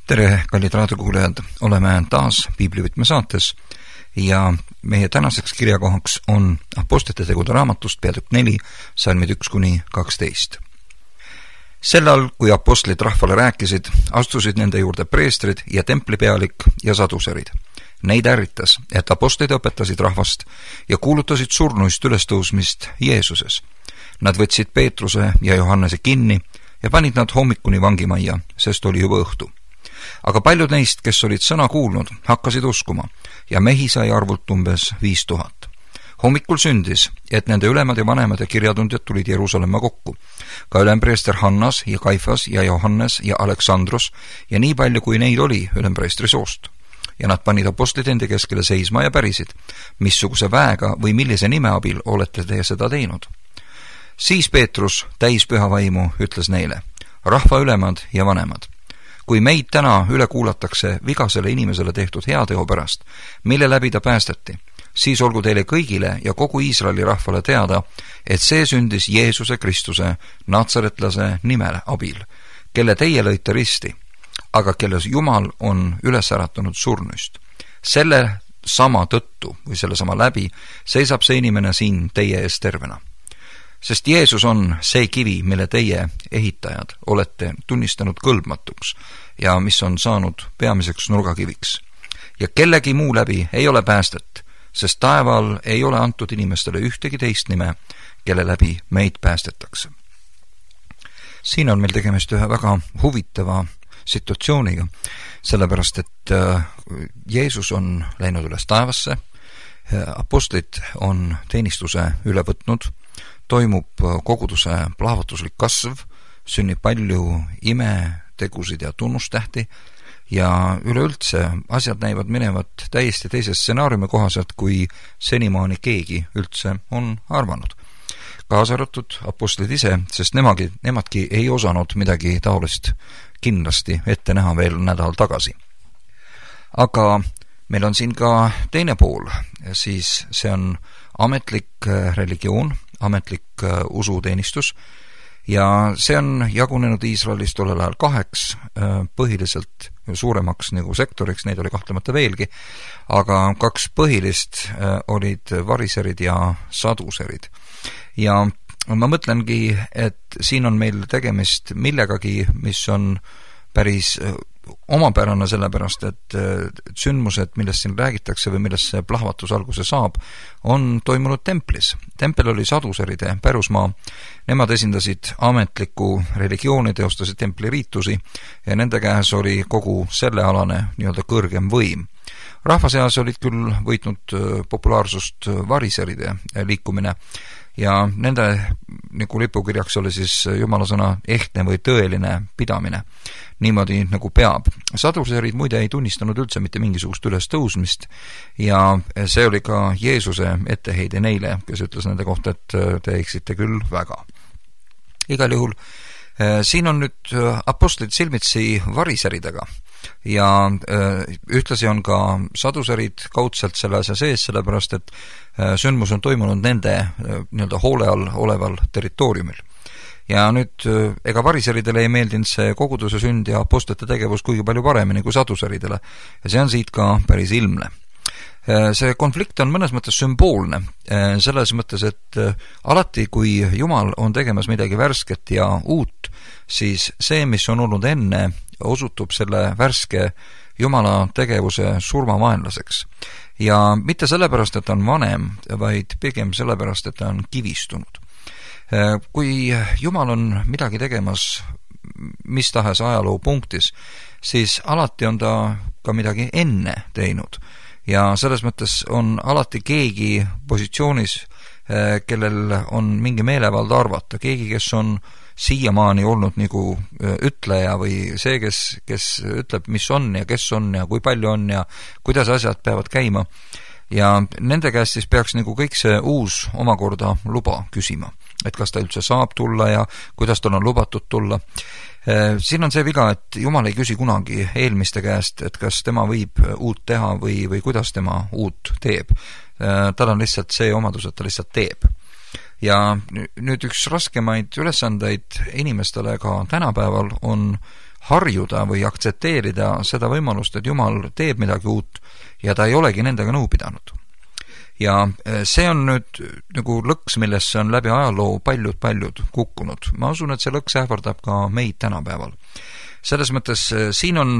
Tere, kallid raadiokuulajad, oleme taas Piiblivõtme saates ja meie tänaseks kirjakohaks on Apostlite tegude raamatust peatükk 4, salmid 1-12. Sel ajal, kui apostlid rahvale rääkisid, astusid nende juurde preestrid ja templipealik ja saduserid. Neid ärritas, et apostlid õpetasid rahvast ja kuulutasid surnuist ülestõusmist Jeesuses. Nad võtsid Peetruse ja Johannese kinni ja panid nad hommikuni vangimajja, sest oli juba õhtu. Aga paljud neist, kes olid sõna kuulnud, hakkasid uskuma ja mehi sai arvult umbes 5000. Hommikul sündis, et nende ülemad ja vanemad ja kirjatundjad tulid Jeruusalemma kokku. Ka ülempreester Hannas ja Kaifas ja Johannes ja Aleksandros ja nii palju, kui neid oli ülempreestri soost. Ja nad panid apostlid enda keskele seisma ja pärisid, missuguse väega või millise nime abil olete te seda teinud. Siis Peetrus, täis püha vaimu, ütles neile, rahva ülemad ja vanemad. Kui meid täna üle kuulatakse vigasele inimesele tehtud heateo pärast, mille läbi ta päästeti, siis olgu teile kõigile ja kogu Iisraeli rahvale teada, et see sündis Jeesuse Kristuse, natsaretlase nimele abil, kelle teie lõite risti, aga kelles Jumal on üles äratunud surnuist. Selle sama tõttu või selle sama läbi seisab see inimene siin teie ees tervena. Sest Jeesus on see kivi, mille teie ehitajad olete tunnistanud kõlbmatuks ja mis on saanud peamiseks nurgakiviks. Ja kellegi muu läbi ei ole päästet, sest taeval ei ole antud inimestele ühtegi teist nime, kelle läbi meid päästetakse. Siin on meil tegemist ühe väga huvitava situatsiooniga, sellepärast et Jeesus on läinud üles taevasse, apostlid on teenistuse üle võtnud, toimub koguduse plahvatuslik kasv, sünnib palju imetegusid ja tunnustähti ja üleüldse asjad näivad minevat täiesti teise stsenaariumi kohaselt, kui senimaani keegi üldse on arvanud. Kaasa arvatud apostlid ise, sest nemadki ei osanud midagi taolist kindlasti ette näha veel nädal tagasi. Aga meil on siin ka teine pool, siis see on ametlik religioon, ametlik usuteenistus ja see on jagunenud Iisraelis tollel ajal 2 põhiliselt suuremaks nagu sektoriks, neid oli kahtlemata veelgi, aga 2 põhilist olid variserid ja saduserid. Ja ma mõtlengi, et siin on meil tegemist millegagi, mis on päris omapärane, sellepärast et sündmused, millest siin räägitakse või millest see plahvatus alguse saab, on toimunud templis. Tempel oli saduseride pärusmaa, nemad esindasid ametlikku religiooni, teostasid templiriitusi ja nende käes oli kogu sellealane nii-öelda kõrgem võim. Rahva seas olid küll võitnud populaarsust variseride liikumine ja nende nagu lipukirjaks oli siis Jumala sõna ehtne või tõeline pidamine, niimoodi nagu peab. Saduserid muide ei tunnistanud üldse mitte mingisugust ülestõusmist ja see oli ka Jeesuse etteheide neile, kes ütles nende kohta, et te eksite küll väga. Igal juhul siin on nüüd apostlid silmitsi variseridega ja ühtlasi on ka saduserid kaudselt selle asja sees, sellepärast et sündmus on toimunud nende nii-öelda hoole all oleval territooriumil. Ja nüüd ega variseridele ei meeldinud see koguduse sünd ja apostlite tegevus kuigi palju paremini kui saduseridele ja see on siit ka päris ilmne. See konflikt on mõnes mõttes sümboolne, selles mõttes, et alati kui Jumal on tegemas midagi värsket ja uut, siis see, mis on olnud enne, osutub selle värske Jumala tegevuse surmavaenlaseks. Ja mitte sellepärast, et ta on vanem, vaid pigem sellepärast, et ta on kivistunud. Kui Jumal on midagi tegemas mis tahes ajaloo punktis, siis alati on ta ka midagi enne teinud. Ja selles mõttes on alati keegi positsioonis, kellel on mingi meelevald arvata, keegi, kes on siiamaani olnud nagu ütleja või see, kes ütleb, mis on ja kes on ja kui palju on ja kuidas asjad peavad käima. Ja nende käest siis peaks nagu kõik see uus omakorda luba küsima, et kas ta üldse saab tulla ja kuidas tal on lubatud tulla. Siin on see viga, et Jumal ei küsi kunagi eelmiste käest, et kas tema võib uut teha või kuidas tema uut teeb. Tal on lihtsalt see omadus, et ta lihtsalt teeb. Ja nüüd üks raskemaid ülesandeid inimestele ka tänapäeval on harjuda või aktsepteerida seda võimalust, et Jumal teeb midagi uut ja ta ei olegi nendega nõu pidanud. Ja see on nüüd nagu lõks, millesse on läbi ajaloo paljud kukkunud. Ma usun, et see lõks ähvardab ka meid tänapäeval. Selles mõttes siin on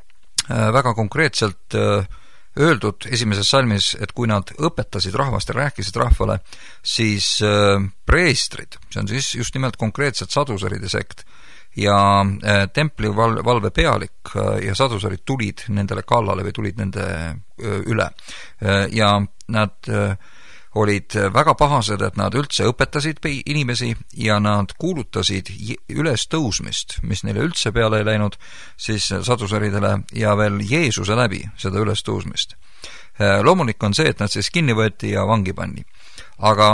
väga konkreetselt öeldud esimeses salmis, et kui nad õpetasid rahvast ja rääkisid rahvale, siis preestrid, see on siis just nimelt konkreetselt sadusaride sekt, ja templi valve pealik ja sadusarid tulid nendele kallale või tulid nende üle. Ja nad olid väga pahased, et nad üldse õpetasid inimesi ja nad kuulutasid üles tõusmist, mis neile üldse peale ei läinud, siis sadusaridele ja veel Jeesuse läbi seda üles tõusmist. Loomulik on see, et nad siis kinni võeti ja vangi panni. Aga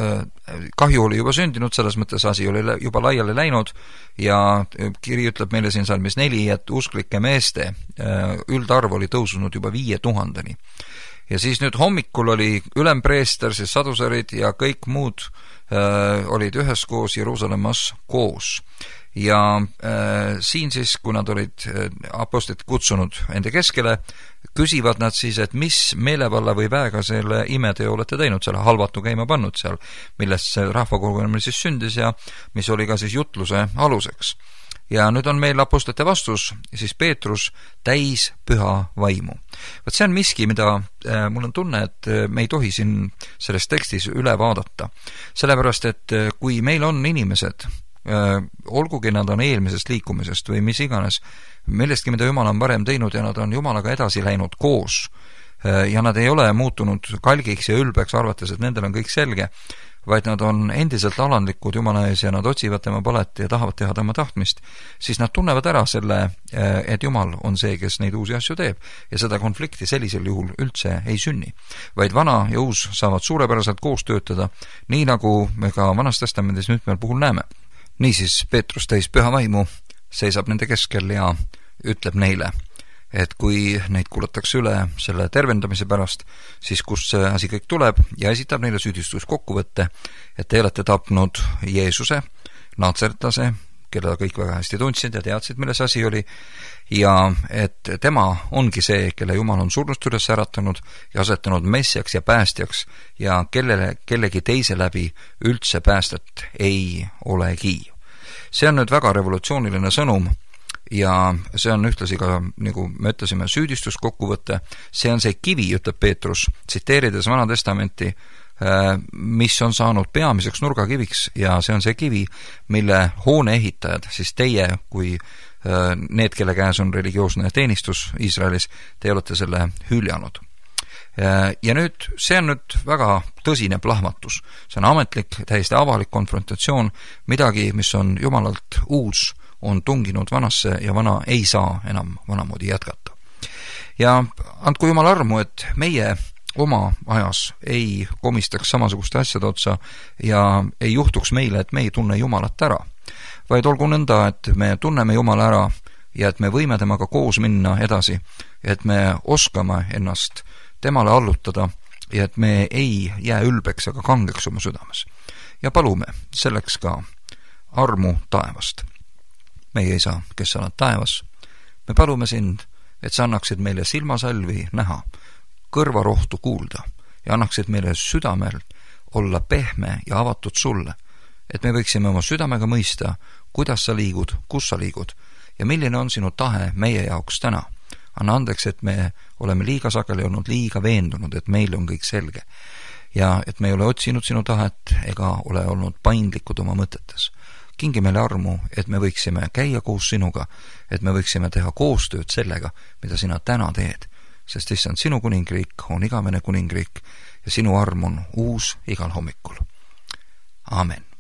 kahju oli juba sündinud, selles mõttes asi oli juba laiali läinud ja kiri ütleb meile siin salmis 4, et usklike meeste üldarv oli tõusunud juba 5000-ni. Ja siis nüüd hommikul oli ülempreester, siis sadusarid ja kõik muud olid üheskoos Jeruusalemmas koos. Ja siin siis, kui nad olid apostlit kutsunud enda keskele, küsivad nad siis, et mis meelevalla või väega selle imeteo olete teinud, selle halvatu käima pannud seal, millest see rahvakogunemine siis sündis ja mis oli ka siis jutluse aluseks. Ja nüüd on meil apostlite vastus, siis Peetrus täis püha vaimu. Võt see on miski, mida mul on tunne, et me ei tohi siin selles tekstis üle vaadata. Sellepärast, et kui meil on inimesed, olgugi nad on eelmisest liikumisest või mis iganes, millestki, mida Jumal on varem teinud ja nad on Jumalaga edasi läinud koos ja nad ei ole muutunud kalgiks ja ülbeks, arvates, et nendel on kõik selge, vaid nad on endiselt alandlikud Jumala ees ja nad otsivad tema palet ja tahavad teha tema tahtmist, siis nad tunnevad ära selle, et Jumal on see, kes neid uusi asju teeb ja seda konflikti sellisel juhul üldse ei sünni. Vaid vana ja uus saavad suurepäraselt koos töötada, nii nagu me ka Vanas Testamendis nüüd meil puhul näeme. Niisiis Peetrus täis püha vaimu seisab nende keskel ja ütleb neile, et kui neid kuulatakse üle selle tervendamise pärast, siis kust see asi kõik tuleb ja esitab neile süüdistuskokkuvõtte, et te olete tapnud Jeesuse, natsertlase, keda kõik väga hästi tundsid ja teadsid, milles asi oli, ja et tema ongi see, kelle Jumal on surnust üles äratanud ja asetanud messiaks ja päästjaks ja kellegi teise läbi üldse päästet ei olegi. See on nüüd väga revolutsiooniline sõnum ja see on ühtlasi ka, nagu me ütlesime, süüdistuskokkuvõte. See on see kivi, ütleb Peetrus, tsiteerides Vana Testamenti, mis on saanud peamiseks nurgakiviks ja see on see kivi, mille hoone ehitajad, siis teie kui need, kelle käes on religioosne teenistus Iisraelis, te olete selle hüljanud. Ja nüüd, see on nüüd väga tõsine plahmatus. See on ametlik, täiesti avalik konfrontatsioon, midagi, mis on Jumalalt uus, on tunginud vanasse ja vana ei saa enam vanamoodi jätkata. Ja andku Jumal armu, et meie oma ajas ei komistaks samasuguste asjade otsa ja ei juhtuks meile, et me ei tunne Jumalat ära. Vaid olgu nõnda, et me tunneme Jumala ära ja et me võime temaga koos minna edasi, et me oskame ennast temale allutada ja et me ei jää ülbeks ega kangeks oma südames. Ja palume selleks ka armu taevast. Meie Isa, kes sa oled taevas, me palume sind, et sa annaksid meile silmasalvi näha, kõrvarohtu kuulda ja annaksid meile südamel olla pehme ja avatud sulle, et me võiksime oma südamega mõista, kuidas sa liigud, kus sa liigud ja milline on sinu tahe meie jaoks täna. Anna andeks, et me oleme liiga sageli olnud liiga veendunud, et meil on kõik selge ja et me ei ole otsinud sinu tahet ega ole olnud paindlikud oma mõtetes. Kingi meile armu, et me võiksime käia koos sinuga, et me võiksime teha koostööd sellega, mida sina täna teed, sest issand, sinu kuningriik on igavene kuningriik ja sinu arm on uus igal hommikul. Aamen.